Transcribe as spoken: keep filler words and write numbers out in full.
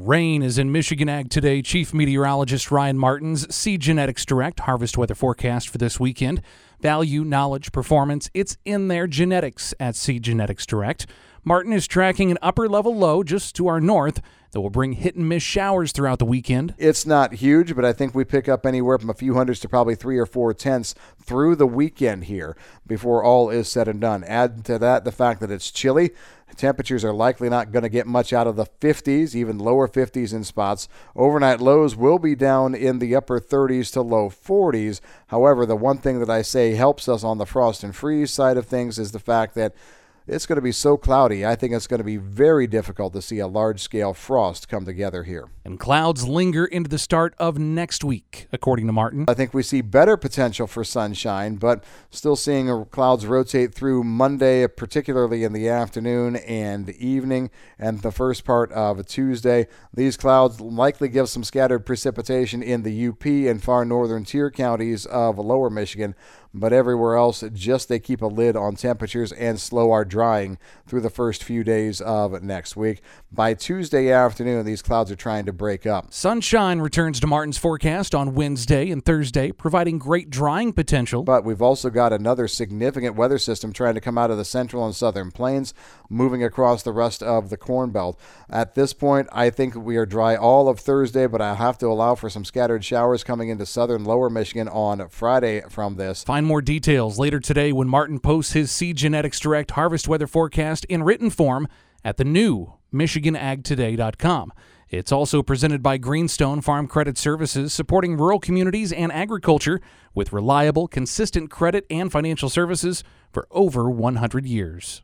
Rain is in Michigan Ag Today. Chief Meteorologist Ryan Martins, Seed Genetics Direct, harvest weather forecast for this weekend. Value, knowledge, performance, it's in their genetics at Seed Genetics Direct. Martin is tracking an upper-level low just to our north that will bring hit-and-miss showers throughout the weekend. It's not huge, but I think we pick up anywhere from a few hundreds to probably three or four tenths through the weekend here before all is said and done. Add to that the fact that it's chilly. Temperatures are likely not going to get much out of the fifties, even lower fifties in spots. Overnight lows will be down in the upper thirties to low forties. However, the one thing that I say helps us on the frost and freeze side of things is the fact that it's going to be so cloudy, I think it's going to be very difficult to see a large-scale frost come together here. And clouds linger into the start of next week, according to Martin. I think we see better potential for sunshine, but still seeing clouds rotate through Monday, particularly in the afternoon and evening, and the first part of Tuesday. These clouds likely give some scattered precipitation in the U P and far northern tier counties of lower Michigan, but everywhere else, just they keep a lid on temperatures and slow our drying through the first few days of next week. By Tuesday afternoon, these clouds are trying to break up. Sunshine returns to Martin's forecast on Wednesday and Thursday, providing great drying potential. But we've also got another significant weather system trying to come out of the central and southern plains, moving across the rest of the Corn Belt. At this point, I think we are dry all of Thursday, but I have to allow for some scattered showers coming into southern lower Michigan on Friday from this. Find more details later today when Martin posts his Seed Genetics Direct harvest weather forecast in written form at the new Michigan Ag Today dot com. It's also presented by Greenstone Farm Credit Services, supporting rural communities and agriculture with reliable, consistent credit and financial services for over one hundred years.